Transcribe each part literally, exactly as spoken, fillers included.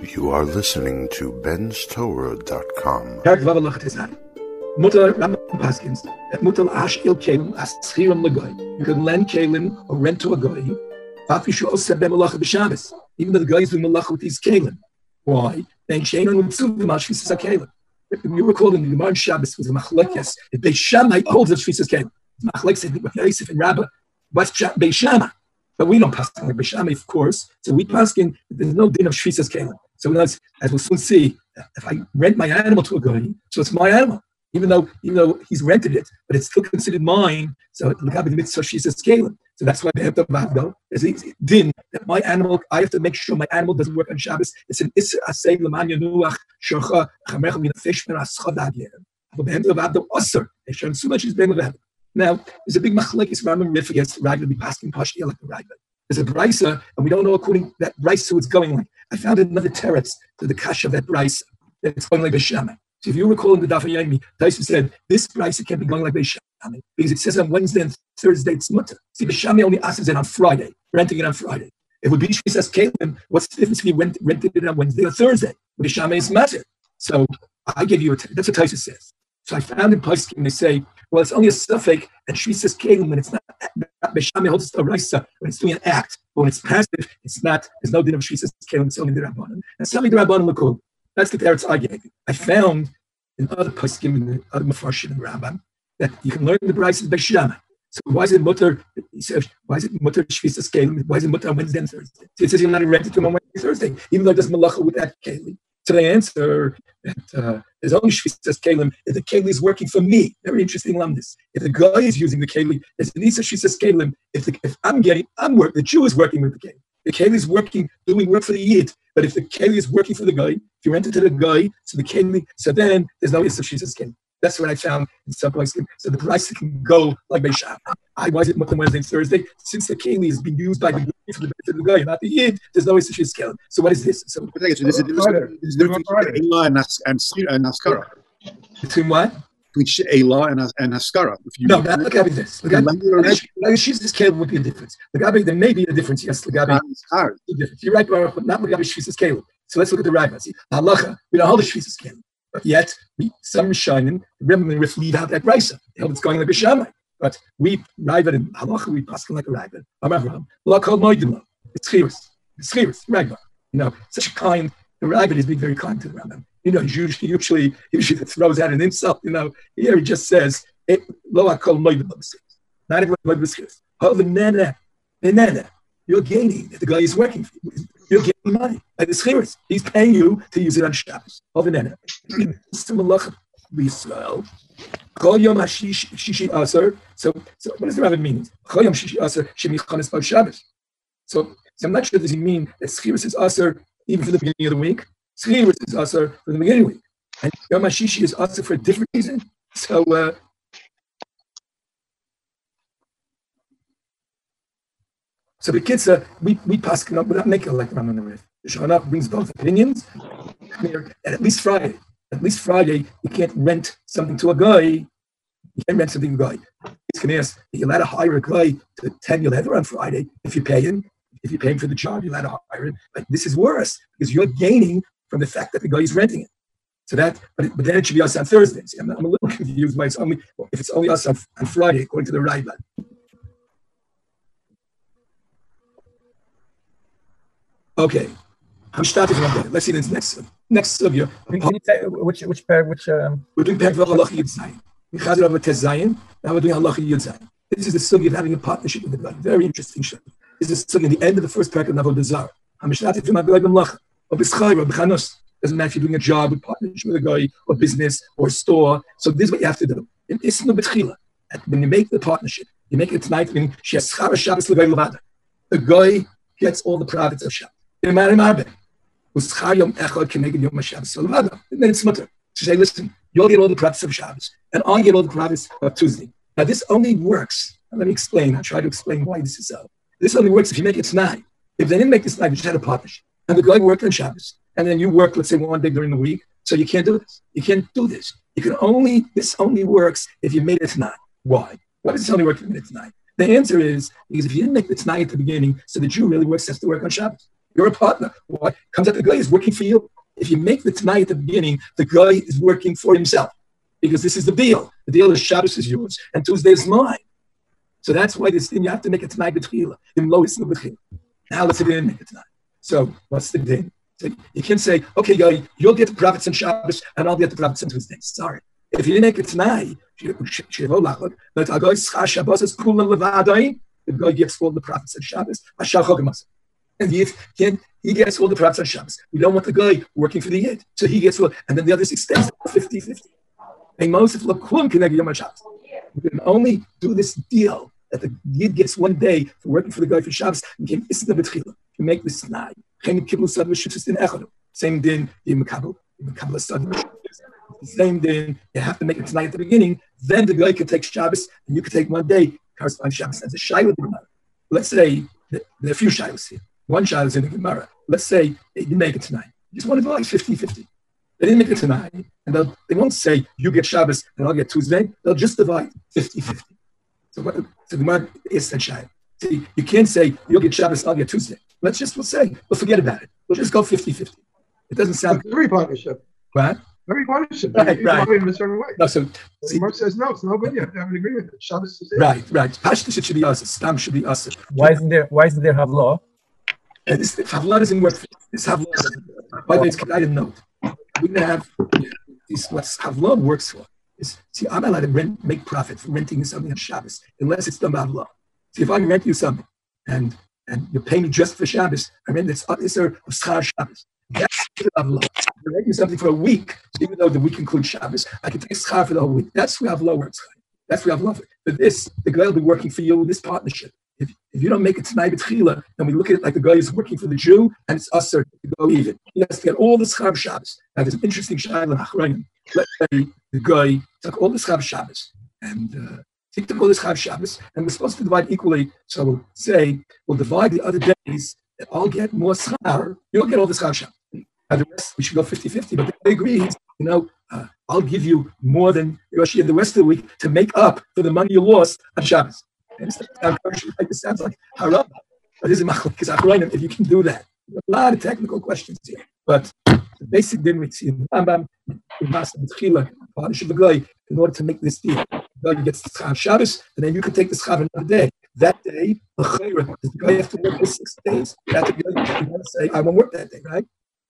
You are listening to Ben's Torah dot com. Mutter Rambam Paskins that Mutter Ash Il Kalim as Schiram Lagoy. You can lend Kalim or rent to a goy. Afishu also Ben Malacha b'Shabbos. Even though the guys do Malacha with these Kalim. Why? Then Shainan would sue the Mashvis a Kalim. If you recall in the Gemara Shabbos was a Machlekes, if Beis Shammai holds of Shvisas Kalim. Machlekes said with Yosef and Rabbah, what's Beis Shammai? But we don't pass like Beis Shammai, of course. So we pass in there's no din of Shvisas Kalim. So as, as we'll soon see, if I rent my animal to a goy, so it's my animal. Even though, even though he's rented it, but it's still considered mine. So the mitzvah she's a scaling. So that's why they have to go. There's a din that my animal, I have to make sure my animal doesn't work on Shabbos. It's an isser asay l'man yanuach shorcha chamercha min fish min aschad agyer. But the end of the usher, they show so much is ben levad. Now there's a big machlekes Rambam Rif against the Raglan be passing pashti like the Raglan. There's a brisa, and we don't know according to that brisa who it's going like. I found another teretz to the kash of that brisa. It's going like B'Shamai. So if you recall in the Daf Yomi, Taisa said this price can't be going like Beis Shammai because it says on Wednesday and Thursday it's mutter. See, Beis Shammai only asks it on Friday, renting it on Friday. If it would be Shvisas Kalim, what's the difference if you rent, rented it on Wednesday or Thursday? Beis Shammai is mutter. So I give you a that's what Taisa says. So I found in Poskim they say, well, it's only a suffix and Shvisas Kalim when it's not. Beis Shammai holds it to a raisa when it's doing an act, but when it's passive, it's not. There's no din of Shvisas Kalim. It's only the Rabbanan. And some of the Rabbanan look cool. That's the teretz I gave you. I found in other poskim, in the other Mefarshim and Rambam, that you can learn the Bryce of Beis Shammai. So why is it mutter? He says, why is it mutter shvisas kelim? Why is it mutter on Wednesday and Thursday? So it says you're not rented to him on Wednesday and Thursday, even though it does malacha with that kelim. So they answer that uh, there's only shvisas kelim if the kelim is working for me. Very interesting lamdis. If the guy is using the kelim, there's an isa shvisas kelim. If the, if I'm getting, I'm working. The Jew is working with the kelim. The keli is working, doing work for the yid. But if the keli is working for the guy, if you rent it to the guy, so the keli, so then there's no issue of shvisas kelim. That's what I found in some places. So the price can go like Beis Shammai. I was it Monday, Wednesday, and Thursday. Since the keli is being used by the guy for the benefit of the guy, not the yid, there's no issue of shvisas kelim. So what is this? So there's a difference between Eila and Haskara. Between what? Between Eila and and Haskara. No, not Lagabi this. Lagabi she's this kelim would be a difference. Lagabi there may be a difference. Yes, Lagabi. You're right, but not Lagabi shvisas kelim. So let's look at the Ragban. See, halacha we don't hold the shvisas kelim, but yet we, some Rishonim, remember Rif leave out that brisa. They hold it's going like Beis Shammai, but we Ragban and halacha we pass like a Ragban. Abraham, la kol moedim. It's chiras. It's chiras. Ragban. You know, such a kind. The Ragban is being very kind to the Rambam. You know, usually, usually, usually throws out an insult. You know, here he just says, "Lo akol moedim." Not everyone moedim chiras. Oh, the nana, the nana. You're gaining. The guy is working for you. You're getting money. Like the chiras. He's paying you to use it on Shabbos. Oh, the nana. Malacha b'Yisrael. Kol yom hashish shishi aser. So, so what does the rabbi mean? Kol yom shishi aser shemichanes bar Shabbos. So, so I'm not sure does he mean that chiras is aser even for the beginning of the week. Chiras is aser for the beginning of the week, and yom hashishi is aser for a different reason. So. Uh, So the kids, uh, we we pass up without making like Rambam and Rif. The Shulchan brings both opinions. And at least Friday, at least Friday, you can't rent something to a guy. You can't rent something to a guy. It's going to ask, you're allowed to hire a guy to attend your leather on Friday if you pay him. If you're paying for the job, you're allowed to hire him. But this is worse because you're gaining from the fact that the guy is renting it. So that, but, it, but then it should be us on Thursday. See, I'm, I'm a little confused why it's only if it's only us on, on Friday according to the Ragban. Okay, I'm starting from there. Let's see this next next sugya. Can you say which which pair which? Um... We're doing Perek Halacha Yud Zayin. We had it over Tez Zayin. Now we're doing Halacha Yud Zayin. This is the sugya of having a partnership with the God. Very interesting shit. This is the sugya at the end of the first parak of Avodah Zarah. I'm starting from Aglay B'Mlacha or B'Schayra or B'Chanos. Doesn't matter if you're doing a job with partnership with a guy or business or store. So this is what you have to do. In Isnu B'Tchila, when you make the partnership, you make it tonight. Meaning she has Schara Shabbos L'Gay Levada. The guy gets all the profits of Shabbos. And then it's mutter. She say, listen, you'll get all the profits of Shabbos, and I'll get all the profits of Tuesday. Now this only works. And let me explain. I'll try to explain why this is so. This only works if you make it tonight. If they didn't make this tonight, you just had a partnership. And the guy worked on Shabbos, and then you work, let's say, one day during the week. So you can't do this. You can't do this. You can only, this only works if you made it tonight. Why? Why does this only work if you made it tonight? The answer is because if you didn't make the tonight at the beginning, so the Jew really works, has to work on Shabbos. You're a partner. Why? Comes out the guy is working for you. If you make the Tanai at the beginning, the guy is working for himself. Because this is the deal. The deal is Shabbos is yours and Tuesday is mine. So that's why this thing, you have to make a Tanai b'tchila. Now let's say they didn't make a Tanai. So what's the din? So you can say, okay, guy, you'll get the profits on Shabbos and I'll get the profits on Tuesday. Sorry. If you didn't make a Tanai, the guy gets all the profits on Shabbos. And he, he, he gets all the profits on Shabbos. We don't want the guy working for the Yid. So he gets all, and then the other six days, fifty-fifty. We can only do this deal that the Yid gets one day for working for the guy for Shabbos and can you make this Tanai. Same din, you makabel, you makabel a sudden. Same din, you have to make it tonight at the beginning. Then the guy can take Shabbos and you can take one day corresponding Shabbos as a shayla. Let's say there are a few shaylas here. One shayla is in the Gemara. Let's say they didn't make it tonight. You just want to divide fifty-fifty. They didn't make it tonight, and they won't say you get Shabbos and I'll get Tuesday. They'll just divide fifty-fifty. So what? So the Gemara is that shayla. See, you can't say you'll get Shabbos, I'll get Tuesday. Let's just we'll say we'll forget about it. We'll just go fifty-fifty. It doesn't sound it's every partnership. What? Every partnership. Right, you right. In a certain way. No, so the Mark says no, it's no good. You have to have an agreement. Shabbos is right, right. Pashtus should be us. Stam should be us. Why isn't there? Why isn't there Havlah? And this Havlah doesn't work. This Havlah doesn't work. By the way, it's I didn't know. We didn't have this. What Havlah works for is see. I'm not allowed to rent, make profit for renting something on Shabbos unless it's done by Havlah. See, if I rent you something and and you pay me just for Shabbos, I mean it's it's a schar Shabbos. That's Havlah. You're renting something for a week, so even though the week includes Shabbos, I can take schar for the whole week. That's where Havlah works. That's where Havlah. But this, the guy will be working for you in this partnership. If, if you don't make it tonight b'tchila, then we look at it like the guy is working for the Jew, and it's us to go even. He has to get all the schar Shabbos. Now there's an interesting shayla in Achrayim. Let's say the guy took all the schar Shabbos, and uh, he took all the schar Shabbos, and we're supposed to divide equally. So we'll say we'll divide the other days. That I'll get more schar. You'll get all the schar Shabbos. And the rest we should go fifty-fifty. But they agreed, you know, uh, I'll give you more than Yoshi in the rest of the week to make up for the money you lost on Shabbos. And it sounds like haram. But this is machlokes Achrayim if you can do that. A lot of technical questions here. But the basic din we see in the Rambam, in Maaseh B'tchila, partnership of the guy, in order to make this deal. The guy gets the schar Shabbos, and then you can take the schar another day. That day, the chayra, does the guy have to work for six days? That's the guy you want to say, I won't work that day, right?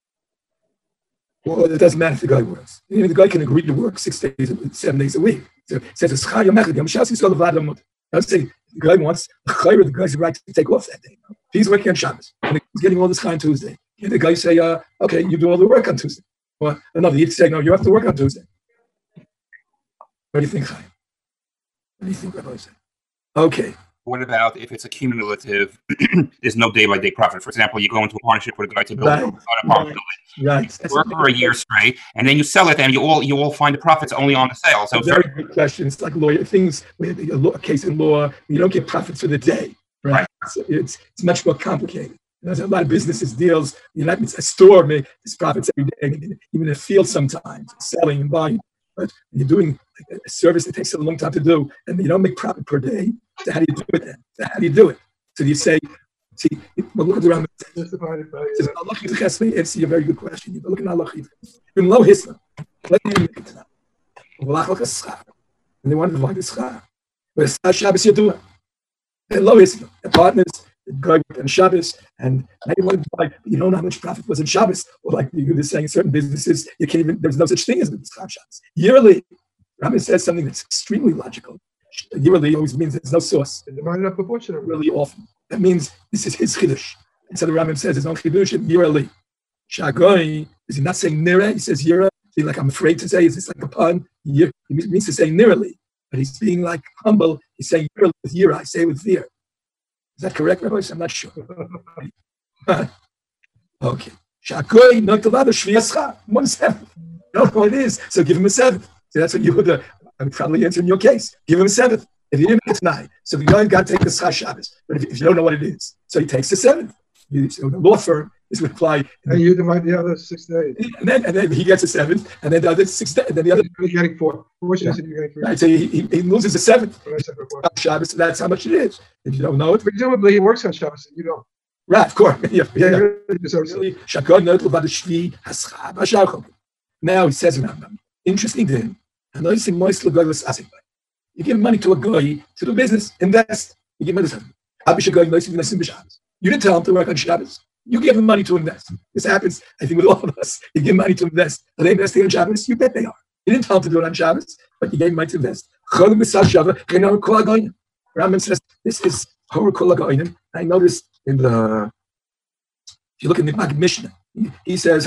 Well, it doesn't matter if the guy works. You know, the guy can agree to work six days, seven days a week. So it says, schar yom echad, yom shas yisrael levad lamut. Let's say the guy wants the chayra, the guy's right to take off that day. He's working on Shabbos, and he's getting all this schar on Tuesday. And the guy say, uh, okay, you do all the work on Tuesday. Well, another, he'd say, no, you have to work on Tuesday. What do you think, Chaim? What do you think, Rabbi said? Okay. What about if it's a cumulative, there's no day-by-day profit? For example, you go into a partnership with a guy to build right. an apartment building. Right. You work for a year straight, and then you sell it, and you all you all find the profits only on the sale. So very good question. It's like lawyer things with a, law, a case in law, you don't get profits for the day, right? right. So it's it's much more complicated. There's a lot of businesses deals. You know, a store makes profits every day, even in a field sometimes, selling and buying. But when you're doing like a service that takes a long time to do, and you don't make profit per day, so how do you do it then? So how do you do it? So do you say, see, well, look at the Rambam. It's a very good question. You look at Allah. In low hisna, let me make it now. And they want to divide the schar. But it's Shabbos you're doing. And low hisna, the partners, the guy on Shabbos, and now you want to divide. You don't know how much profit was in Shabbos, or like you were saying, certain businesses you can't even. There's no such thing as schar Shabbos. Yearly, Rambam says something that's extremely logical. Yearly always means there's no source. Divided up proportionally. Really often. That means this is his chiddush. And so the Rambam says there's no chiddush in yearly. Shagoi, is he not saying nira? He says yira. He's like, I'm afraid to say, is this like a pun? He means to say nirali. But he's being like humble. He's saying yira with yira. I say it with fear. Is that correct, Rabbi? I'm not sure. Okay. Shagoi, not the other shviyascha. One seventh. You don't know what it is. So give him a seventh. So that's what you would, uh, I would probably answer in your case. Give him a seventh. If he didn't make it tonight, so the guy got to take the schar Shabbos. But if, if you don't know what it is, so he takes the seventh. You, so the law firm is would apply. And you divide the other six days. And then, and then he gets a seventh, and then the other six days, and then the other. You're getting four. Four yeah. You're getting three. Right, so he, he, he loses a seventh. Shabbos, so that's how much it is. If you don't know it. Presumably he works on Shabbos and you don't. Right, of course. Yeah, yeah, yeah. Really deserves it. Really, Shakod not levad shvi haschab hashachol. Now he says in Rambam, interesting thing. And I say, Mois legoy was asking. You give money to a guy to do business, invest. You give money to him. You didn't tell him to work on Shabbos. You give him money to invest. This happens, I think, with all of us. You give money to invest. Are they investing on Shabbos? You bet they are. You didn't tell him to do it on Shabbos, but you gave him money to invest. Rambam says, this is Horikol HaGoyim. I noticed in the, if you look in the Mag Mishnah, he, he says,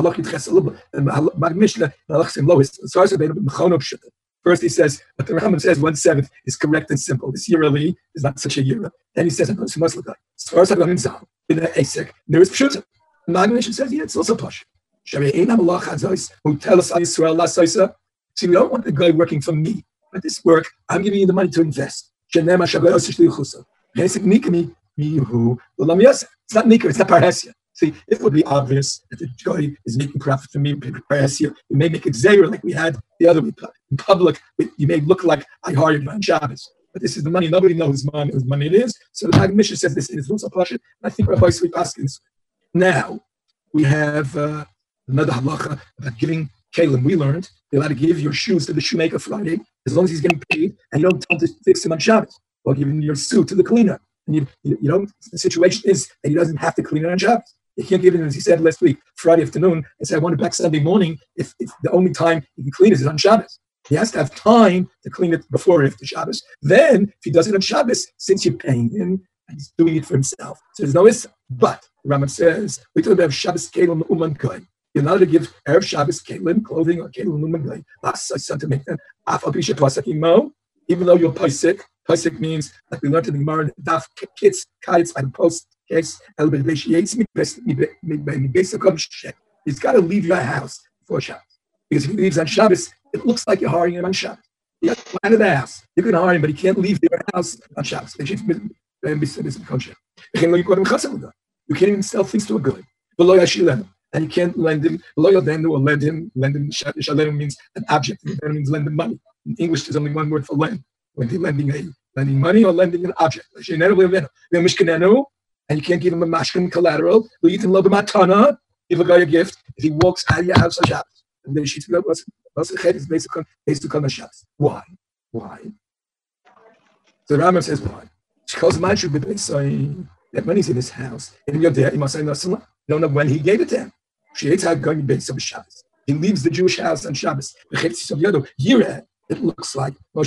first he says, but the Rambam says one seventh is correct and simple. This Yerali is not such a Yera. Then he says, as far as I've gone in Zal, in the Asik, there is Pshuta. The Mag Mishnah says, yeah, it's also Posh. Who tell us Yisrael la Saisa. See, we don't want the guy working for me. But this work, I'm giving you the money to invest. It's not Nika, it's not Parhesia. See, it would be obvious that the guy is making profit for me. Parhesia, you may make it Zayra like we had the other week. In public, you may look like I hired you on Shabbos. But this is the money, nobody knows whose money, whose money it is. So the Mag Mishnah says this is also Pasha. I think Rabbi Sweet Paskins. Now, we have uh, another halacha about giving Kalim. We learned you're allowed to give your shoes to the shoemaker Friday as long as he's getting paid and you don't tell him to fix him on Shabbos. Or giving your suit to the cleaner. And you, you, you know, the situation is that he doesn't have to clean it on Shabbos. He can't give it, as he said last week, Friday afternoon, and say, I want it back Sunday morning if, if the only time he can clean it is on Shabbos. He has to have time to clean it before or after Shabbos. Then, if he does it on Shabbos, since you're paying him, and he's doing it for himself. So there's no issa. But the Rambam says, we talk about Shabbos kelim uman koy. You're not to give Erev Shabbos kelim, clothing, or kelim uman koy. Last son to make them. Afal pisha pasuk imo, even though you're paisik. Paisik means, like we learned in the Gemara, daf kids kites by the post case. He's got to leave your house before Shabbos. Because if he leaves on Shabbos, it looks like you're hiring him on Shabbos. You have to come out of the house. You can hire him, but he can't leave your house on Shabbos. You can't even sell things to a good. And you can't lend him. Or lend him. Lend him. Shalem means an object. It means lend him money. In English, there's only one word for lend. When they're lending a lending money or lending an object. And you can't give him a mashkin collateral. If a guy a gift, if he walks out of your house on Shabbos, and then she's going to is based on based on Shabbos. Why? Why? So the Rambam says why? Because man should be saying that money's in his house, and you're there, you must say no. You don't know when he gave it to him. She hates how going based on Shabbos. He leaves the Jewish house on Shabbos. It looks like now.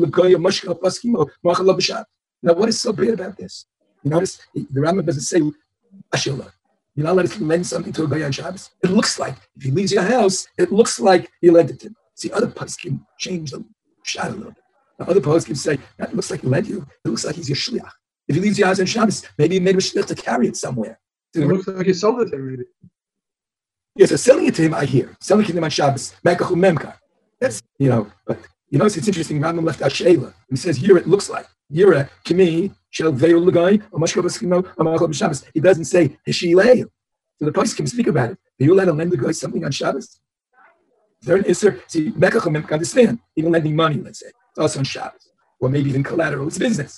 What is so bad about this? You notice the Rambam doesn't say Ashillah. You're not allowed to lend something to a guy on Shabbos. It looks like if he leaves your house, it looks like he lent it to him. See, other poskim change the shot a little bit. Now, other poskim say that looks like he lent you. It looks like he's your shliach. If he leaves your house on Shabbos, maybe he made a shliach to carry it somewhere. So it looks like he sold it to him, maybe. Yes, so selling it to him, I hear. Selling it to him on Shabbos, Mekachu Memkar. That's, you know, but you know, it's interesting. Rambam left out Sheila. He says, here it looks like. Yira, Kimi, Shel Veil Lagai, or Mashkabasino, or Malachab Shabbos. He doesn't say Hishilei. So the price can speak about it. Are you allowed to lend the guy something on Shabbos? There is there. See, Mekachim can understand. Even lending money, let's say, it's also on Shabbos. Or maybe even collateral. It's business.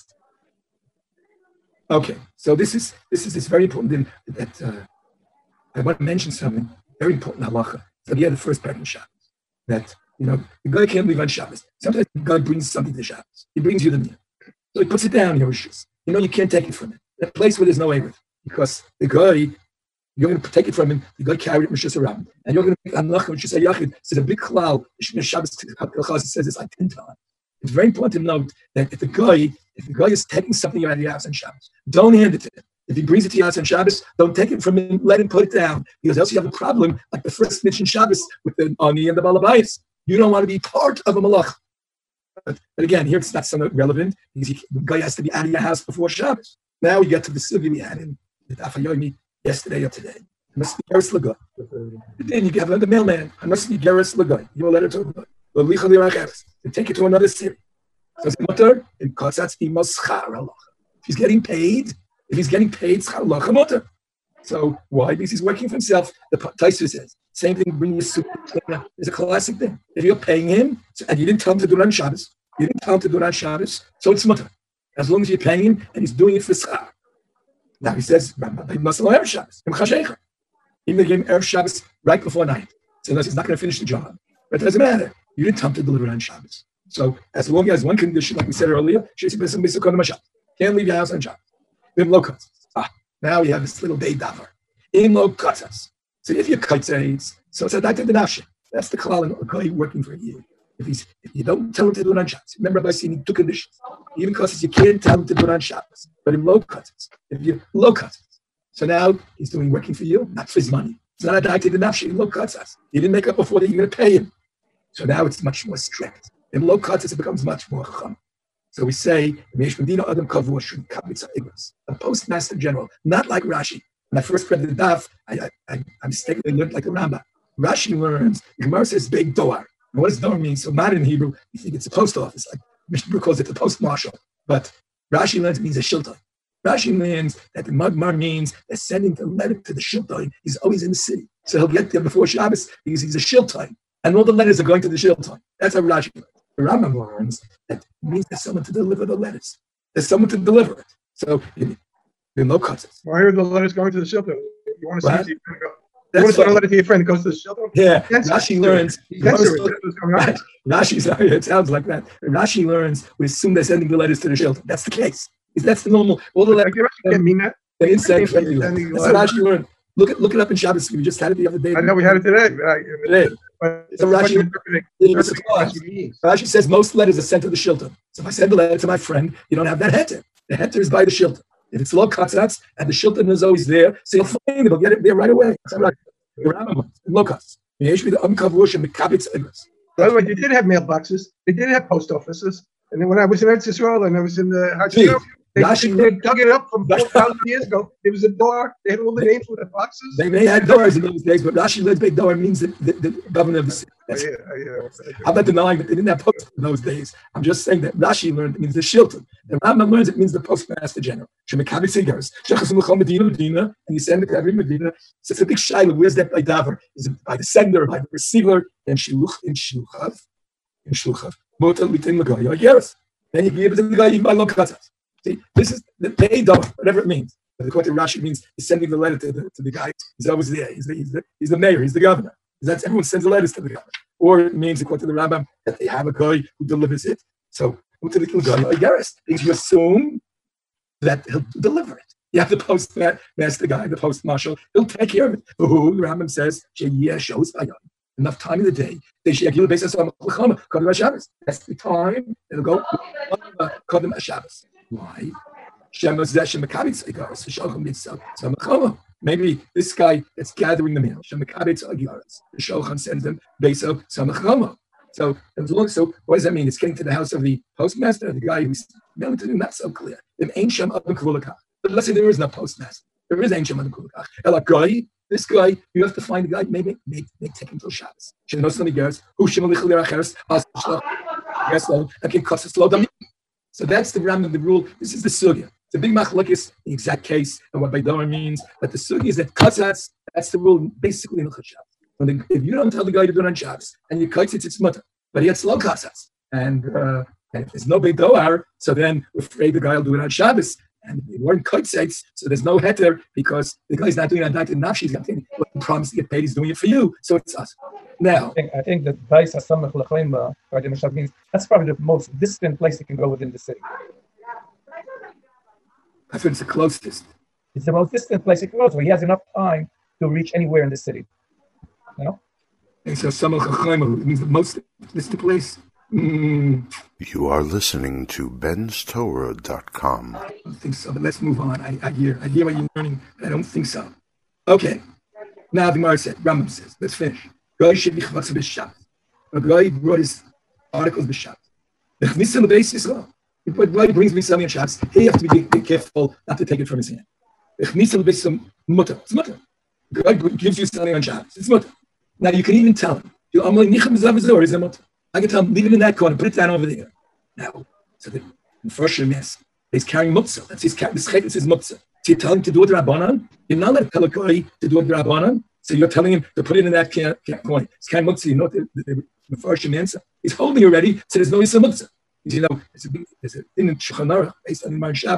Okay, so this is this is this very important thing that uh, I want to mention something very important halacha. So yeah, the first part of Shabbos. That you know, the guy can't leave on Shabbos. Sometimes the guy brings something to Shabbos. He brings you the meal. So he puts it down in your shoes. You know you can't take it from him. That place where there's no Erev. Because the guy, you're going to take it from him, the guy carried it Mishus around. And you're going to make Anlach, which is a Yachid. So the big cloud, Shabbos says this like ten times. It's very important to note that if the guy, if the guy is taking something out of your house on Shabbos, don't hand it to him. If he brings it to your house on Shabbos, don't take it from him, let him put it down. Because else you have a problem, like the first mentioned Shabbos with the Ani and the Balabayas. You don't want to be part of a malach. But, but again, here it's not somewhat relevant because he, the guy has to be out of your house before Shabbos. Now we get to the sugya we had in the Afayomi yesterday or today. It must be Geras Lagoy. Then you have the mailman. It must be Geras Lagoy. You will let it to a and take it to another city. So it's mutter in Kotzatz Imos Schar Halacha. If he's getting paid, if he's getting paid, Schar Halacha mutter. So why? Because he's working for himself. The Taisa says, same thing, bring your suit. It's a classic thing. If you're paying him, and you didn't tell him to do it on Shabbos, you didn't tell him to do it on Shabbos, so it's mutter. As long as you're paying him, and he's doing it for schar. Now he says, he must know Erev Shabbos. Even they gave him Erev Shabbos right before night. So he's not going to finish the job. But it doesn't matter. You didn't tell him to deliver on Shabbos. So as long as one condition, like we said earlier, can't leave your house on Shabbos. Ah, now we have this little day davar. In lo katzas. So if you're katzas, so it's a daita denafshe. That's the klal and guy working for you. If he's if you don't tell him to do it on Shabbos, remember Rabbi saying two conditions. Even because you can't tell him to do it on Shabbos, but in low katzas. If you're low katzas. So now he's doing working for you, not for his money. It's not a daita denafshe. Low katzas. He didn't make up before that you're going to pay him. So now it's much more strict. In low katzas, it becomes much more chum. So we say, a postmaster general, not like Rashi. When I first read the daf, I, I, I, I mistakenly learned like the Rambam. Rashi learns, the Gemara says big doar. And what does doar mean? So not in Hebrew, you think it's a post office, like Mishnah calls it the post marshal. But Rashi learns it means a shilton. Rashi learns that the Magmar means that sending the letter to the shilton, he's always in the city. So he'll get there before Shabbos because he's a shilton. And all the letters are going to the shilton. That's how Rashi learns. The Rambam learns that it means there's someone to deliver the letters. There's someone to deliver it. So, in no cuts. Why are the letters going to the shelter? You want to What? send it to your friend? You want to send a letter to your friend that goes to the shelter? Yeah, That's Rashi it. learns. That's what's going on. Rashi, sorry, it sounds like that. Rashi learns we assume they're sending the letters to the shilton. That's the case. That's the normal. All the Like, letters. you can't mean that. They didn't send friendly Sending letters. That's what letters. Rashi learned. Look it, look it up in Shabbos. We just had it the other day. I know we had it today. But I, Today. But So it's Rashi- interpreting- It's a interpreting clause. what Rashi means. Rashi says most letters are sent to the shilton. So if I send a letter to my friend, you don't have that heter. The heter is by the shilton. If it's low katzatz and the shilton is always there, so you'll find it. He'll get it there right away. That's right. The Rambam, low katzatz. The unkavush and mikabitz egos. By the way, they did have mailboxes. They did have post offices. And then when I was in Eretz Yisrael and I was in the Gee, Hajj, they, Rashi- they dug it up from four thousand years ago. There was a door. They had all the names with the boxes. They may have doors in those days, but Rashi learns big door means the, the, the governor of the city. Yeah, That's, yeah. I'm not denying that they didn't have post in those days. I'm just saying that Rashi learned it means the shilton. The Rambam learns it means the postmaster general. Shemekabit cigars. Shechasum l'chol Medina, Medina, and you send it to every Medina. So it's a big shiloh. Where's that by davar? Is it by the sender, by the receiver? And shiluch in shiluchav, in shiluchav. Motel mitin l'goy. I guess. Then you give it to the guy you buy lo katzas. See, this is the pay door, whatever it means. But according to Rashi, it means he's sending the letter to the, to the guy. He's always there. He's the, he's, the, he's the mayor. He's the governor. That's everyone sends the letters to the governor. Or it means, according to the Rambam, that they have a guy who delivers it. So, to the guy, I guess, you assume that he'll deliver it. You have the postmaster guy, the post marshal. He'll take care of it. Who the Rambam says, enough time in the day. That's the time. It'll go. Why? Maybe this guy that's gathering the mail, the Shochan sends them Beso Samachama. So, as long, so what does that mean? It's getting to the house of the postmaster, the guy who's mailing to them. Not so clear. But let's say there is no postmaster. There is Ain't Shem Adam Kulakach. Ela guy, this guy, you have to find a guy. Maybe, maybe, maybe take him till Shabbos. She knows something goes. Who Shem Alichel Yeracheres? Yes, slow. I can cut slow down. So that's the Rambam, the rule. This is the sugya. It's a big machlokes, the exact case and what Baydar means. But the sugya is that katzatz, that's the rule basically in the Shabbos. When the, if you don't tell the guy to do it on Shabbos and you katzitz, it's mutter. But he had slow katzatz. And, uh, and if there's no Baydar, so then we're afraid the guy will do it on Shabbos. And they weren't katzitz, so there's no heter because the guy's not doing it on Dait and Nafshi. He's got to promise to get paid. He's doing it for you. So it's us. Now, I think, I think that Bais HaSamach L'Chaim means that's probably the most distant place you can go within the city. I think it's the closest. It's the most distant place you can go, so he has enough time to reach anywhere in the city. You know? And so Samach L'Chaim means the most distant place. Mm, You are listening to Ben's Torah dot com. I don't think so, but let's move on. I, I hear I hear what you're learning. I don't think so. Okay. Now the Gemara said, Rambam says, let's finish. Guy should be chvatz b'shabbat. A guy brought his articles b'shabbat. The chmisa l'beis Yisrael. But guy brings me something on Shabbos. He has to be, be careful not to take it from his hand. The chmisa l'beis mutter. It's mutter. The guy gives you something on Shabbos. It's mutter. Now you can even tell him. You amalei nichem zav zor is a mutter. I can tell him, leave it in that corner, put it down over there. Now, so the first yes, he's carrying muktzah. That's his this is his muktzah. So you tell him to do it rabbanan. You're not letting tell a guy to do it rabbanan. So you're telling him to put it in that can, can coin. It's carrying muktzah. You know what the, the, the first answer? He's holding it already, so there's no issa muktzah. You know, there's a, there's a thing in Shulchan Aruch based on Imar Shabbos.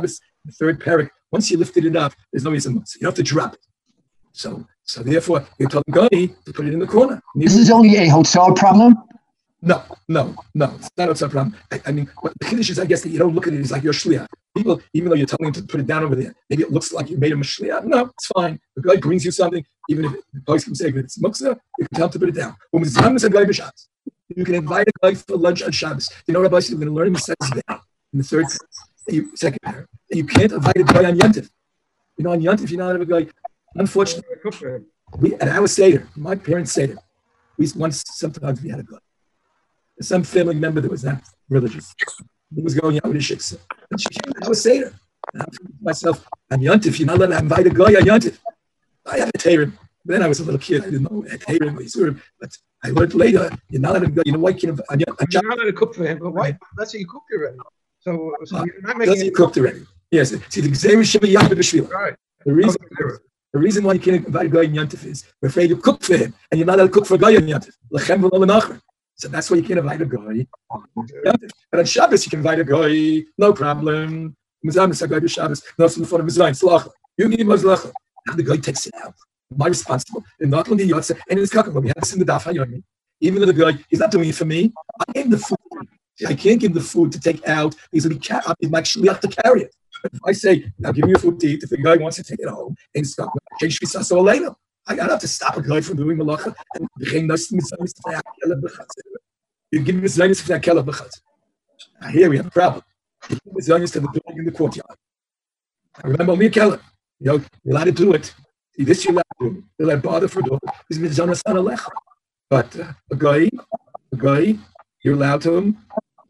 the third parak, once you lifted it up, there's no reason. So you don't have to drop it. So, so therefore, you're telling Goy to put it in the corner. This is only a hotel problem? No, no, no. It's not a hotel problem. I, I mean, what the Kiddush is, I guess, that you don't look at it as like your shliach. People, even though you're telling them to put it down over there, maybe it looks like you made him a shliach. No, it's fine. The guy brings you something, even if the place can say if it's muktzah, you can tell him to put it down. You can invite a guy for lunch on Shabbos. You know, Rabbi, you're going to learn him the sentence there in the third, you, second pair. You can't invite a guy on Yantif. You know, on Yantif, you're not have a guy. Unfortunately, we at our Seder, my parents' Seder, we once sometimes we had a guy. Some family member that was not religious. He was going out with a shiksa. And she came to our Seder. And I'm thinking to myself, on Yantif, you're not allowed to invite a guy on Yantif. I have a Teirim. Then I was a little kid. I didn't know a Teirim or Yisurim. But I learned later, you're not allowed to go. You know why you can't invite You're not allowed to cook for him, but why? That's what you cooked already. So, so uh, you're not making that's it cooked already. Yes. See, the Gzeir Shema Yachid B'Shvila. Right. The reason, the reason why you can't invite a guy in Yantif is we're afraid you cook for him, and you're not allowed to cook for a guy in Yantif. Lechem v'lo l'nachar. So that's why you can't invite a guy. But on Shabbos, you can invite a guy, no problem. Mizam is a guy Shabbos, no from the front of his line, Slach. You need Mazlach. Now the guy takes it out. My responsible, and not only Yotze, and it's Kakam. We have this in the Daf HaYomi. Even though the guy, he's not doing it for me, I gave him the food. I can't give him the food to take out. He's going to be ca- he's actually have to carry it. But if I say, now give me your food to eat, if the guy wants to take it home, and it's not, I don't have to stop a guy from doing malacha and you give me zaynis for that kelab b'chatz. Here we have a problem. You give me zaynis to the dog in the courtyard. I remember only a kelab. You know, you're allowed to do it. See, this you're allowed to do. You're allowed to bother for a dog. He's mizanas on a lecha. But uh, a guy, a guy, you're allowed to him.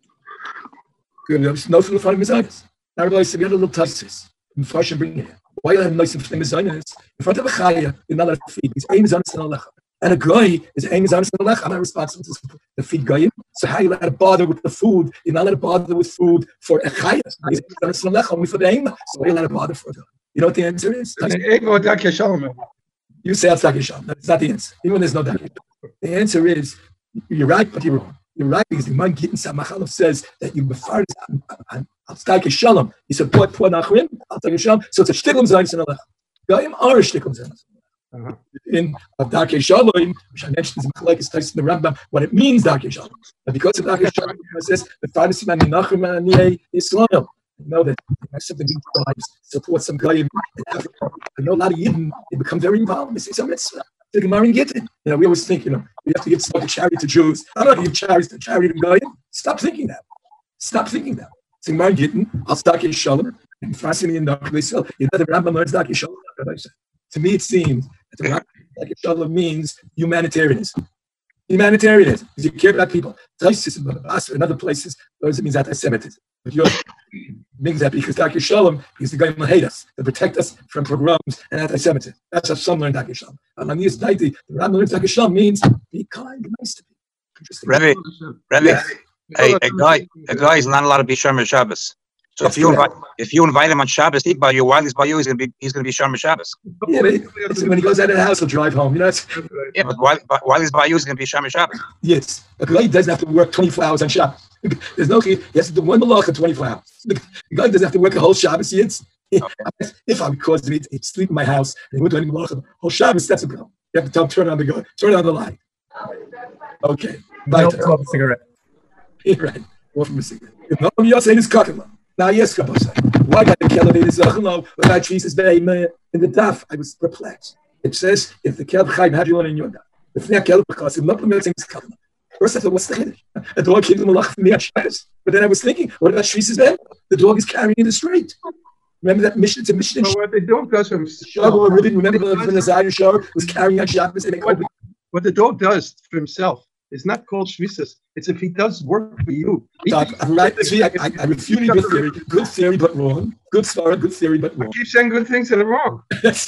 No from the front of his eyes. Now, everybody said, we had a little touches. And Farsh and bring it here. Why do I have nice and famous zaynis? In front of a chaya, you're not allowed to feed. He's aim is on a lecha. And a guy is aim is on a lecha. I'm not responsible to feed goyim. So how are you allowed to bother with the food? You're not allowed to bother with food for a chaya. He's on a lecha only for the aim. So why are you allowed to bother for it? You know what the answer is? You say it's Dak Shalom. That's not the answer. Even when there's no Dak Shalom. The answer is, you're right, but you're wrong. You're right because the Man Gittin Samachalov says that you befar on Dak Shalom. He said, "Poor, poor Nachrim, Dak Shalom." So it's a shtickle zayin in a lech. Goyim are a shtickle zayin. In of Dak Shalom, which I mentioned is Machlekes Tais in the Rambam, what it means Dak Shalom. But because of Dak Shalom, it says the Farsi man Nachrim and Niei Israel. I know that something big tribes support some guy in Africa. I know a lot of Yidden, they become very involved. They say some mitzvah. The Gemara in Gittin. You know, we always think, you know, we have to give some charity to Jews. I don't know, give charity to charity to Goyim. Stop thinking that. Stop thinking that. It's Gemara in Gittin. I'll start in Shalom. And Fasini and Doctor they say, you know, the Rambam learns Dak Shalom. To me, it seems that the Dak Shalom means humanitarianism. Humanitarianism, because you care about people. In other places, those it means anti-Semitism. But yours means that because Dak Shalom, because the guy will hate us, to protect us from pogroms and anti-Semitism. That's how some learn Dak Shalom. And on this night, the Rambam learns Dak Shalom means be kind, nice to people. Interesting. Rebbe, Rebbe, yes. Hey, a guy, a guy is not allowed to be Shomer Shabbos. So if you invite, if you invite him on Shabbos, eat by you, while he's by you, he's gonna be he's gonna be Shomer Shabbos. Yeah, but he, when he goes out of the house, he'll drive home. You know. It's, yeah, but while while he's by you, he's gonna be Shomer Shabbos. Yes, a guy doesn't have to work twenty-four hours on Shabbos. There's no he has to do one malach in twenty-four hours. The guy doesn't have to work a whole Shabbos. Yes, okay. If I'm causing me to sleep in my house and he went to any malach whole Shabbos, that's a problem. You have to tell him turn on the go, turn on the light. Okay, bye. No, smoke a cigarette. Yeah, right. Go from a cigarette. If no, you're saying it's cooking. Now, yes, Kabbalah. Why got the kelab is Zachno without Jesus name in the daf? I was perplexed. It says if the kelab chayim had you on in your daf, if the kelab because if not permitting is kalma. First, I thought, what's the chiddush? The dog came to malach from me at Shabbos. But then I was thinking, what about Jesus name? The dog is carrying in the street. Remember that mission? It's a mission. So what the dog does from Shabbos, remember the Nazir show was carrying on Shabbos and they what, what the dog does for himself. It's not called shvisas. It's if he does work for you. So I, I'm right. See, I, I, I refute your theory. Good theory, but wrong. Good story, good theory, but wrong. I keep saying good things that are wrong.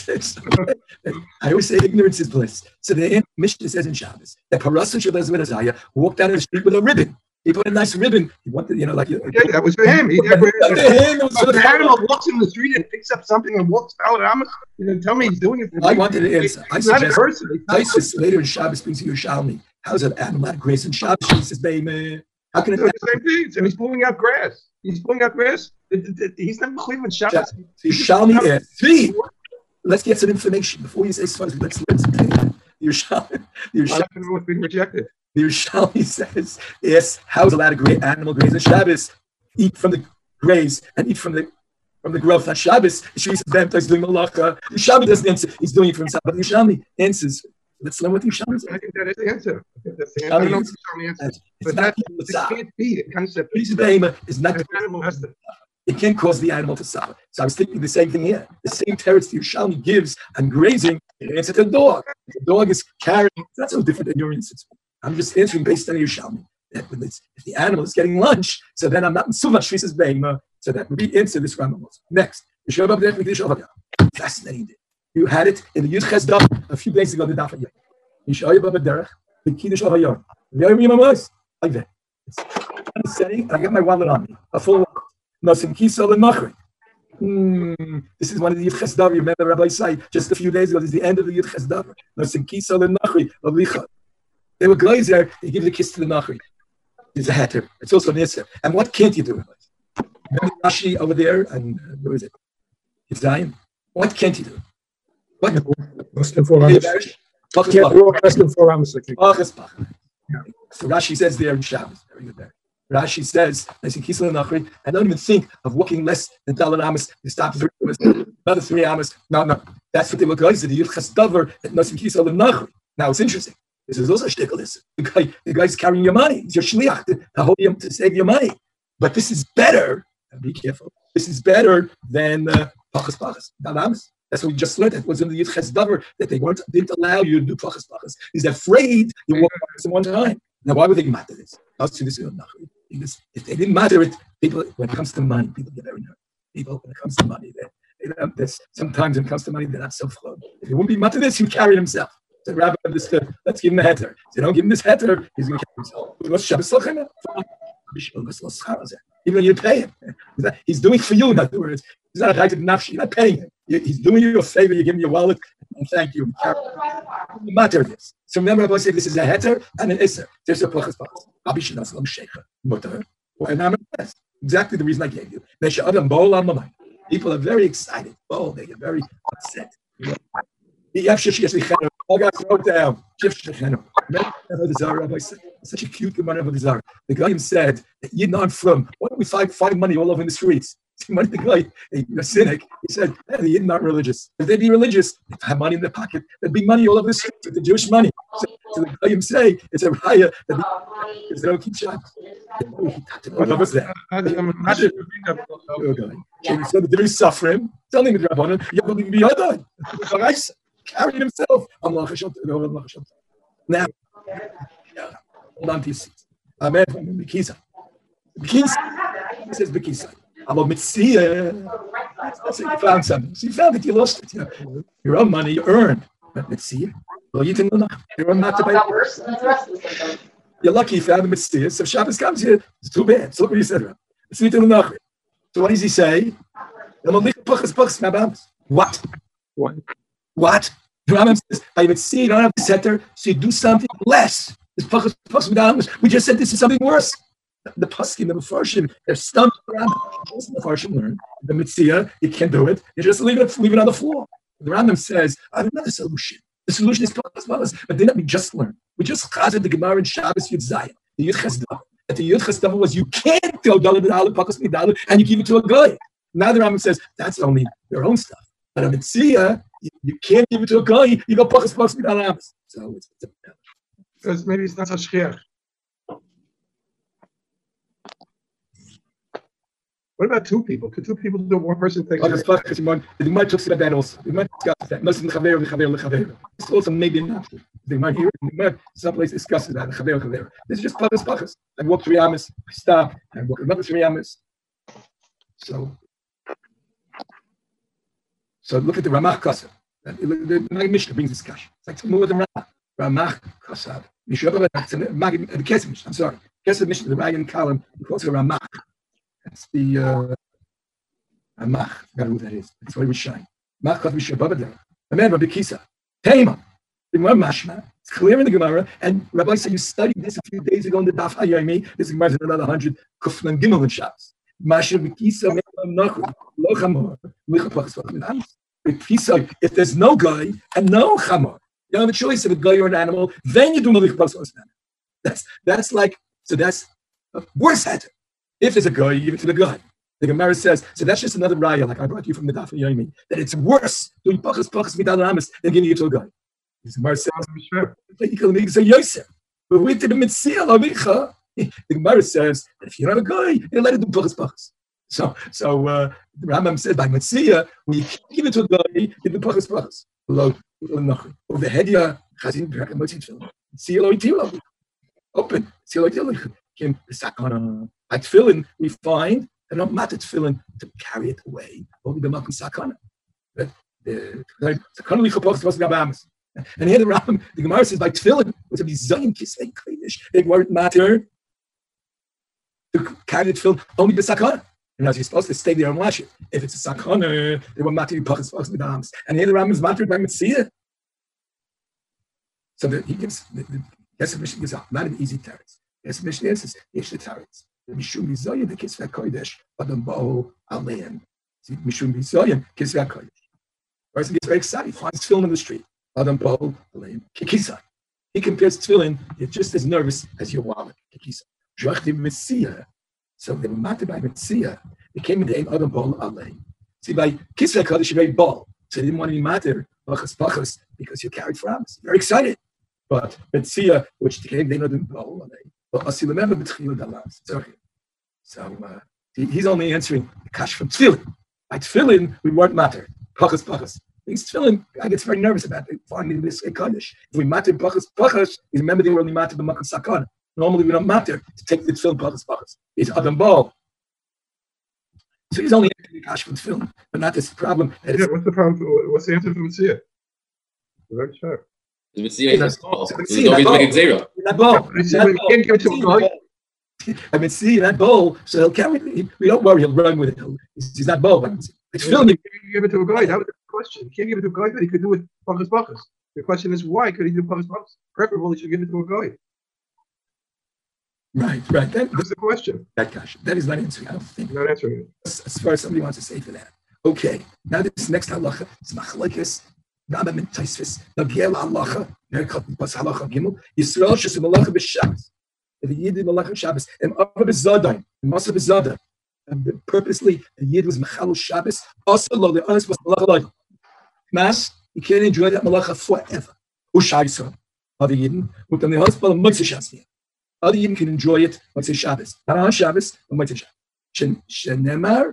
I always say ignorance is bliss. So the Mishnah says in Shabbos that Parasa Shabbat Azariah walked down the street with a ribbon. He put a nice ribbon. He wanted, you know, like. Yeah, that was for him. He did for him. The animal walks in the street and picks up something and walks out. I'm, you know, tell me he's doing it for I me. wanted to answer. I suggest. Isis later in Shabbos brings you Yerushalmi. How's an animal out of grace in Shabbos? He says, baby, how can it do the same things? And he's pulling out grass. He's pulling out grass. He's not Cleveland Shabbos. Yerushalmi is three. Let's get some information before you say Sfaz. Let's learn something. Yerushalmi, Yerushalmi what's being rejected. The Yerushalmi says, yes, how is allowed a great animal graze on Shabbos? Eat from the graze and eat from the from the growth on Shabbos. He's doing malacha. Yerushalmi doesn't answer. He's doing it for himself. But Yerushalmi answers. Let's learn what the Yerushalmi says. I think that is the answer. I think that's the answer. I don't know what the Yerushalmi answers. But that can't be the concept. Piece of behemoth is not. Animal has to. It can't cause the animal to suffer. So I was thinking the same thing here. The same teretz the Yerushalmi gives on grazing, it answers to the dog. If the dog is carrying, that's no different than your instance. I'm just answering based on Yerushalmi. That when it's, if the animal is getting lunch, so then I'm not in so much shvisas beima. So that we answer this Rambam. Next, fascinating. You had it in the Yud Ches Daf a few days ago. The Daf Hayom. Yishayah Baba Derech, the Kiddush of Hayom. Very minimalist. Like that. It's setting, and I got my wallet on me, a full wallet. Nosim Kisol and Machri. This is one of the Yud Ches Daf. You remember Rabbi Say just a few days ago. This is the end of the Yud Ches Daf. Nosim Kisol and Machri of Licha. They were glazer. They give the kiss to the Machri. It's a hatter. It's also an Isser. And what can't you do? Remember Rashi over there, and uh, where is it? It's Zion. What can't you do? What? Less than four hours. Yeah, less than four hours. So Rashi says there in Shabbos. Very good there. Rashi says, I don't even think of walking less than Dalar Amos. You stop three Amos, another three Amos. No, no. That's what they were going to do. The Yud Ches Davar at Nosim Kisol and Nachri. Now it's interesting. This is also shtickle. This the guy, the guy's carrying your money. It's your shliach to, to hold you to save your money. But this is better. Be careful. This is better than pachas pachas. Dalamas. That's what we just learned. It was in the Yud Ches Davar that they weren't didn't allow you to do pachas pachas. He's afraid you walk in one time. Now, why would they matter this? I'll see this in Nachri. Because if they didn't matter it, people when it comes to money, people get very nervous. People when it comes to money, they, they don't, sometimes when it comes to money, they're not so flow. If he wouldn't be matter this, he'd carry himself. The rabbi understood. Let's give him a heter. If you don't give him this heter, he's going to carry himself. Even you pay him. He's doing for you, in other words. He's not a right to nafshi. You're not paying him. He's doing you a favor. You give him your wallet and thank you. The matter is. So remember, I said this is a heter and an isser. There's a pachas pachas. Exactly the reason I gave you. People are very excited. Oh, they get very upset. I got wrote down. Such a cute Gemara of the Zara. The guy said that you're not from. Why don't we find find money all over in the streets? The guy, a cynic, he said, hey, you're not religious. If they'd be religious, if they have money in their pocket, there'd be money all over the streets with the Jewish money. So, so the guy say it's a raya that they don't keep Shabbos. What was that? So the Jews suffering. Tell him, Rabbanan, you're going to be other. Carrying himself. Now, hold on to your seats. Amen. Bekisa. Bekisa. He says Bekisa. About Mitzia. That's it. You found something. So you found it, you lost it. You know, your own money, you earned. But Mitzia. Well, you didn't know. You're not to buy. You're lucky you found the Mitzia. So Shabbos comes here. It's too bad. So look what he said. So what does he say? What? What? What? The Rambam says, I would see you don't have the setter, so you do something less. We just said this is something worse. The Paskin, the Mefarshim, they're stumped around. The Mefarshim learn. The Mitzia, you can't do it. You just leave it, leave it on the floor. The Rambam says, I have another solution. The solution is as well as, but didn't we just learn? We just chazed the Gemara in Shabbos Yud Zayin, the Yud Ches Davar. That the Yud Ches Davar was you can't go dollar b'dallah, pakas b'dallah, and you give it to a guy. Now the Rambam says, that's only your own stuff. But a Mitzia, You, you can't give it to a guy. You go pachas pachas with alamas. So it's because maybe it's not such shchiach. What about two people? Could two people do one person take? Oh, that's fine. The Gemara talks about that also. The Gemara discusses that. Most of the chaver, the chaver, the chaver. It's also maybe not. The Gemara here, the Gemara someplace discusses that. The chaver, chaver. This is just pachas pachas. I walk three amas, I stop, I walk another three amas. So. So look at the Ramach Kasav. The Mishnah brings discussion. It's like more than Ramach. Ramach Kasav. The Kesef I'm sorry. Kesef Mishnah, the Ryan column, he calls it Ramach. That's the uh, Ramach. I forgot who that is. That's why we shine. Mach Kasav Mishnah Babadar. The man Rabbi Kisa. Tema. The Gemara Mashma. It's clear in the Gemara. And Rabbi said you studied this a few days ago in the Daf Hayomi. This Gemara is another hundred Kufnan Gimel and Shabbos. If there's no guy and no chamor, you don't have a choice of a guy or an animal, then you do malich b'chas. That's that's like so that's a worse hat. If there's a guy, you give it to the guy. The Gemara says, so that's just another raya, like I brought you from the Daf Yomi, that it's worse doing pachas pachas midal amis than giving it to a guy. The Gemara says, you can make a Yosef, but with the mitzvah lavicha. The Gemara says that if you don't have a guy, you let it do pachas pachas. So, so uh, the Rambam said by mitzvah, when you give it to a guy, you do pachas pachas. Below over the hedia chazin b'rak motzit film. See lo itilo open. See lo itilo came the sakana. Like tefillin, we find they don't matter tefillin to carry it away. Only the makom sakana. The sakana lichapos supposed to be abamas. And here the Rambam, the Gemara says by tefillin, which would be zayin kisvei kodesh, it won't matter to carry the tefillin only the sakana. And as you're supposed to stay there and wash it. If it's a sakana, they won't matter pachas pachas with arms. And here the Rambam is matter by mitzvah. So the, he gives the, the yes, the Mishnah gives a not an easy teretz. Yes, the Mishnah says yesh the teretz. Mishum bizoyin the kisvei kodesh, adam bo aleim. Mishum bizoyin kisvei kodesh. Person gets very excited. He finds tefillin in the street. Adam bo aleim kikisa. He compares tefillin. You're just as nervous as your wallet. Kikisa. Drachtim messiah. So they were matter by mitzvah. They came in the name Adam bo aleim. See by kisvei kodesh, you're very ball. So they didn't want any matter pachas pachas because you carried frames. Very excited. But mitzvah, which came they know the bo aleim. But as you remember, so uh, he, he's only answering the kash from tefillin. By tefillin, we weren't matter. Pachas, pachas. These tefillin, I get very nervous about it, finding this kaddish. If we matter pachas, pachas, you remember they were only matter b'makom sakana. Normally, we don't matter to take the tefillin pachas, pachas. It's adam bo. So he's only answering the kash from tefillin, but not this problem. Yeah, what's the problem? What's the answer for Mitzvah? Very sure. The Mitzvah is small. There's no reason to make it zero. That bowl. I mean, see that bowl. So he'll carry it. We don't worry. He'll run with it. He's, he's not bowl. It's filming. You give it to a guy. That was the question. You can't give it to a guy, but he could do it pachas pachas. The question is, why could he do pachas pachas? Preferably, he should give it to a guy. Right, right. That, That's the question. That gosh, that is not answering. I don't think. Not answering it. As, as far as somebody wants to say for that. Okay. Now this next halacha is machlekes. Rambam and Taisvis. Nagiel halacha. Nerkat pas halacha gimel. Yisrael shesem halacha b'Shabbos. If a yid did halacha Shabbos and upper b'Zadai, masa b'Zadai, and purposely the yid was mechalul Shabbos. Also, lo the honest was halacha like mas. You can't enjoy that malacha forever. Ushaisa. Other yidden. But then the husband of Motzei Shabbos. Other yidden can enjoy it Motzei Shabbos. Not on Shabbos, but Motzei Shabbos. Shen shenemar.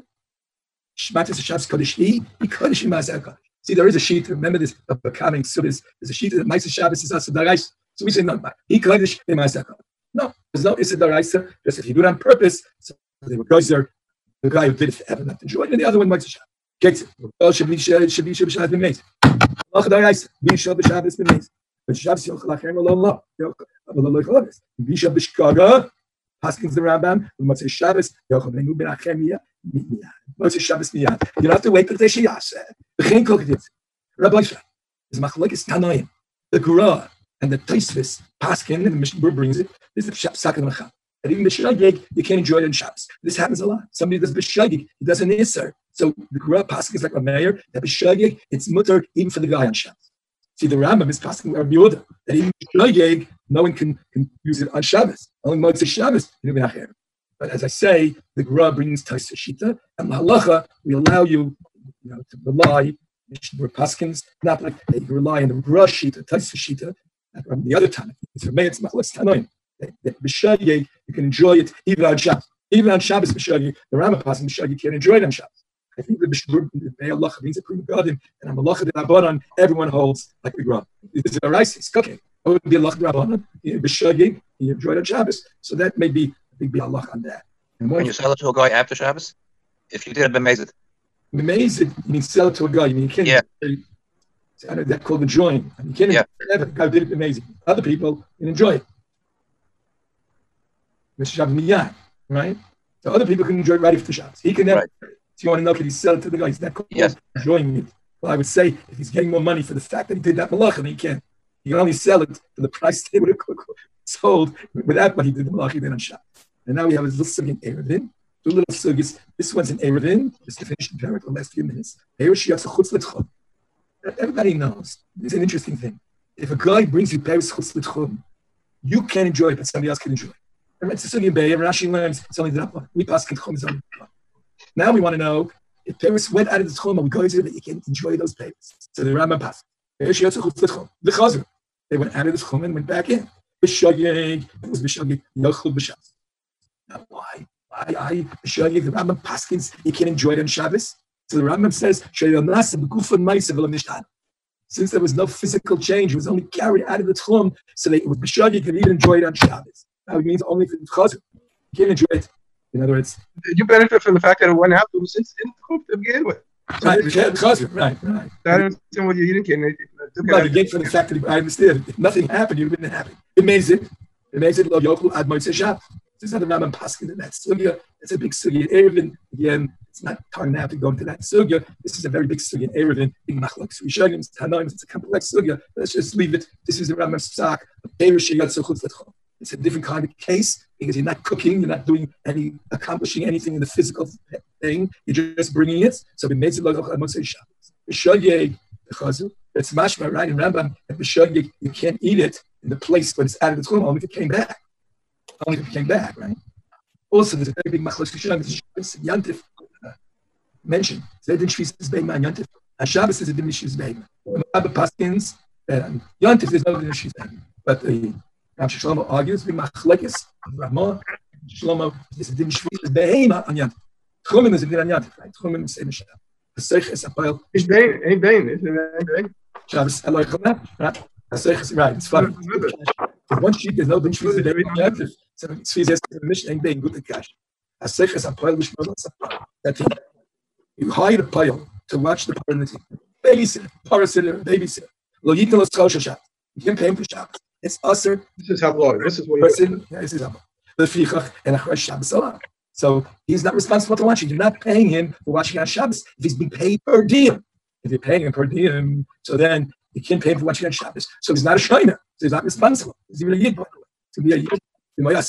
Shmatis Shabbos kodesh hi. Hi kodesh hi ma'aseh kodesh. See, there is a sheet. Remember this of the coming sudas. There's a sheet that Motzei Shabbos is also daraisa. So we say no. He kodesh hi ma'aseh kodesh. No, there's no issa daraisa. Just if you do it on purpose, so they were there. The guy who did it forever not enjoy it, and the other one Motzei Shabbos. Gets it. Oh, should be should be should be Shabbos been made. Lach daraisa. Be Shabbos Shabbos been made. But Shabbos yochel achem lo lo. Yochel lo yochel. Be Shabbos shkaga. Paskins the Rambam. Motzei Shabbos yochel benu ben achem miyad. Motzei Shabbos miyad. You don't have to wait till they sheyaseh. B'chein kol kedit. Rabbi Shah is machlekes Tanoim. The Gura and the Taisvis Paskin and the Mishnah brings it. This is the Psak and Machal. And even B'shagig, you can't enjoy it on Shabbos. This happens a lot. Somebody does B'shagig, he does an Isser. So the Gura Paskin is like a mayor. That B'shagig, it's mutter even for the guy on Shabbos. See, the Rambam is Paskin or Yehuda. That even B'shagig, no one can, can use it on Shabbos. Only Motzei Shabbos, you know, but as I say, the Gura brings Taisvis Shita, and Halacha, we allow you, you know, to rely. We're Paskins, not like they rely on the Gura Shita, Taisvis Shita. From the other time, it's for me, it's Machlas Tanoim. B'shagig, you can enjoy it even on Shabbos. Even on Shabbos, B'shagig, the Rambam Paskin B'shagig, you can't enjoy it on Shabbos. I think the B'shagig, the Be'alacha means a prima garden, and on Malacha the Rabbanon, everyone holds like the Gra. This is a rice, it's cooking. It would be a Lach Rabbanon, B'shagig, you enjoy it on Shabbos. So that may be a big Be'alach on that. And when you sell it to a guy after Shabbos, if you did it, b'mezid. B'mezid, you mean sell it to a guy, you mean you can't. Yeah. I know that called the join. You can't yeah. enjoy it. God did it amazing. Other people can enjoy it. Mister Shabbos Miyad, right? So other people can enjoy it right after Shabbos. He can never. Right. So you want to know, can he sell it to the guy? Is that called yes. enjoying it? Well, I would say if he's getting more money for the fact that he did that malacha, then he can't. He can only sell it for the price they would have sold with that, but he did the malacha then on Shabbos. And now we have his little second Erevin. two little sugis. This one's in Erevin, just to finish the parak the last few minutes. Everybody knows. It's an interesting thing. If a guy brings you Paris Chutz L'Tchum, you can enjoy it, but somebody else can enjoy it. It's a sugi in Be'er. Rashi learns it's only the Rappa. We pass Tchum is only the Rappa. Now we want to know if Paris went out of the Tchum, are we going to that you can enjoy those Paris? So the Rambam passed. The Chazar. They went out of the Tchum and went back in. B'shagig, it was B'shagig, Yochel B'Shabbos. Now why? Why? I B'shagig, the Rambam paskins, you can enjoy it on Shabbos. So the Rambam says, since there was no physical change, it was only carried out of the Tchum, so that it was B'shagig, could even enjoy it on Shabbos. Now it means only for the Chazar. You can't enjoy it. In other words, did you benefit from the fact that it went out? It was in Tchum to begin with. Right, Chazar, right, right. I don't understand what you, you didn't get anything. Well, you get from the fact that I understand. If nothing happened, you wouldn't happen. It makes it. It makes it lo yochlu ad motzei Shabbos. This is not a Rambam paskin in that sugya. It's a big sugya. Erevin, again, it's not time now to go into that sugya. This is a very big sugya in Erevin. Big machlokes, rishonim, tanoim. It's a complex sugya. Let's just leave it. This is the Rambam's psak. It's a different kind of case because you're not cooking, you're not doing any, accomplishing anything in the physical thing. You're just bringing it. So it makes it lo yochlu ad motzei Shabbos. B'shogeg the chazul. It's mashma, right? In Rambam, at B'shogeg, you can't eat it in the place when it's out of the tchum, only if it came back. Only if it came back, right? Also, there's a very big machlokes rishonim. Yantif uh, mentioned. Zedin shvis is beima and Yantif. And Shabbos is a din shvis beima. Rabbi Paskins, Yantif there's no din shvis beima. But the Rav Shlomo argues, big machlokes, Ramah, Shlomo is a din shvis beima on Yantif. Tchumim is a din on Yantif, right? Tchumim is same as Shabbos. The seich is a pile. It's bein, ain't bein, isn't it? Shabbos, Eloi Chumah, right? The seich is right. It's funny. In one sheet, there's no din shvis beima on Yantif. So Tzvi says the mission ain't being good at cash. A seich is a pile which that you hire a pile to watch the parenting. Babysitter, parasitter, babysitter. Lo yitin lo schal shashat. You can pay him for Shabbos. It's usher. This is how long. This is what person. Yeah, this is how. The fichach and a Shabbos alone. So he's not responsible to watching. You're not paying him for watching on Shabbos if he's being paid per diem. If you're paying him per diem, so then you can't pay him for watching on Shabbos. So he's not a shomer. So he's not responsible. He's even a yid. To be a yid. You're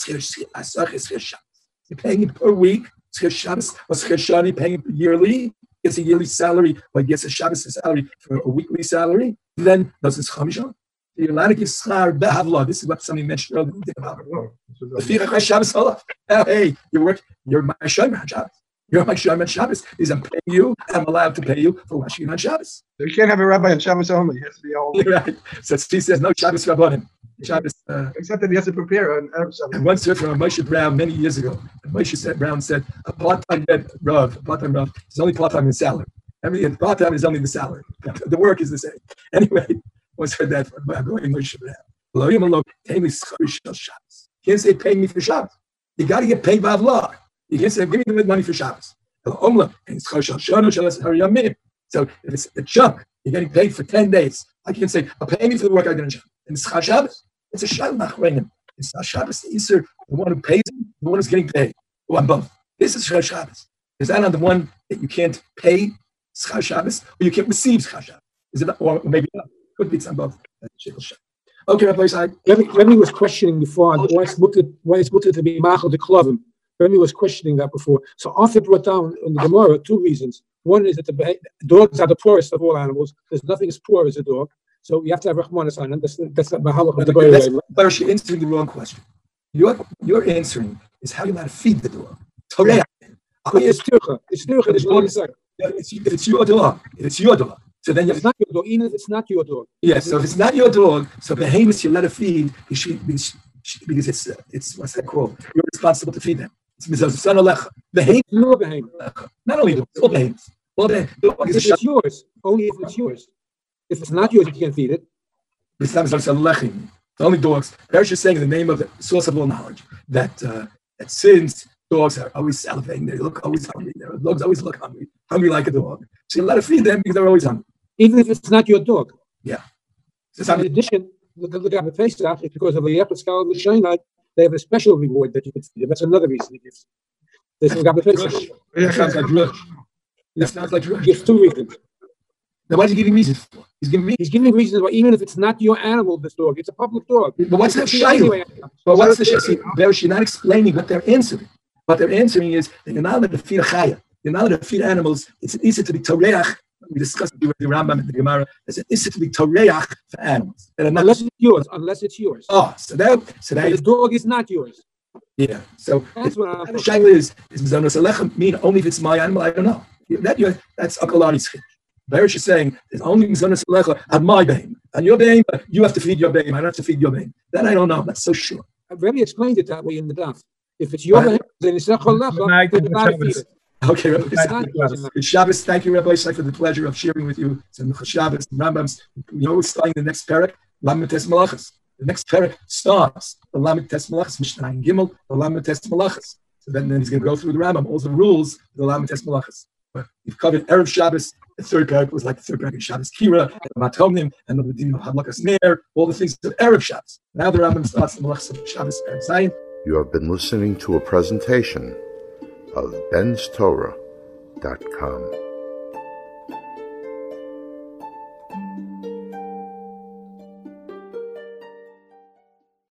paying him per week. Shabbos was Shani paying him yearly. Gets a yearly salary, or gets a Shabbos salary for a weekly salary. Then does his chamishon. You're allowed to give schar behavla. This is what somebody mentioned earlier. The Shabbos olaf. Hey, you work. You're my shomer on Shabbos. You're my shomer on Shabbos. Is I'm paying you. I'm allowed to pay you for watching on Shabbos. So you can't have a rabbi on Shabbos only. He has to be all right. So he says no Shabbos rabbanim. Shabbos, uh, except that he has to prepare on Arab Shabbos. And once heard from Moshe Brown many years ago. Moshe said, Brown said, a part-time Rav, a part-time Rav is only part-time in salary. Every part-time is only the salary. The work is the same. Anyway, once heard that from Moshe Brown. You can't say pay me for Shabbos. You got to get paid by Allah. You can't say give me the money for Shabbos. So if it's a chunk, you're getting paid for ten days. I can't say, I'll pay me for the work I did on Shabbos. And it's Chal Shabbos. It's a Shalmach Reinim. It's not Shabbos, the Easter, the one who pays him, the one who's getting paid. Or both. This is Chal Shabbos. Is that on the one that you can't pay Chal Shabbos, or you can't receive Chal Shabbos? Is it, or maybe not? Could be it's on both. Okay, Rabbi Isai. Remy was questioning before why it's mutter, why it's mutter to be machal the klavim. Remy was questioning that before. So Arthur brought down in the Gemara two reasons. One is that the dogs are the poorest of all animals. There's nothing as poor as a dog. So you have to have Rahman on it. That's that's not Mahalach of the Goy. But you're answering the wrong question. Your your answering is how you're allowed to feed the dog. Torah. It's Turcha. It's Turcha. It's not exact. If it's your dog, if it's your dog. So then it's not your dog. Even if it's not your dog. Yes. So if it's not your dog, so behemoths you let it feed because it's it's what's that called? You're responsible to feed them. It's mizazon alecha. Behemoth. No behemoth. Not only dogs, all behemoths. All behemoths. If it's yours, only if it's yours. If it's not yours, you can't feed it. The only dogs. Perish is saying in the name of the source of all knowledge that uh, that since dogs are always salivating, they look always hungry. Their dogs always look hungry, hungry like a dog. So you let it feed them because they're always hungry. Even if it's not your dog. Yeah. So in addition, look at the Pesach, because of the Yechiskal and the Shainite, they have a special reward that you can feed them. That's another reason he gives. This is Gabba Pesach. It sounds like drush. It sounds like drush. He gives two reasons. Now, what is he giving reasons for? He's giving me. He's giving reasons why, even if it's not your animal, this dog, it's a public dog. But what's the shayla? But what's the shayla? You're not explaining what they're answering. What they're answering is that you're not allowed to feed a chaya. You're not allowed to feed animals. It's an issa to be toreach. We discussed it with the Rambam and the Gemara. It's an issa to be toreach for animals. Unless it's yours. Unless it's yours. Oh, so that so that the dog is not yours. Yeah. So that's what I'm the shaila is is mizonos alechem mean only if it's my animal? I don't know. That you that's akalari's chiddush. Barish is saying it's only mizonos alechem on my behem. On your behem, you have to feed your behem. I don't have to feed your behem. That I don't know. That's so sure. I've already explained it that way in the daf. If it's your behem, then it's alecha. Then you gotta feed it. Okay, Rabbi Good Shabbos. Thank you, Rabbi Shai, for the pleasure of sharing with you some Shabbos and Rambams. We're always starting the next parak, Lamed Tes Malachas. The next parak starts the Lamed Tes Malachas, Mishnah and Gimel, the Lamed Tes Malachas. So then, then he's going to go through the Rambam, all the rules of the Lamed Tes Malachas. But we've covered Erev Shabbos. The third parak was like the third parak of Shabbos Kira, and the Matomnim, and the Din of Hadlakas Ner, all the things of Erev Shabbos. Now the Rambam starts the Malachas of Shabbos Erev Zion. You have been listening to a presentation of Ben's Torah dot com.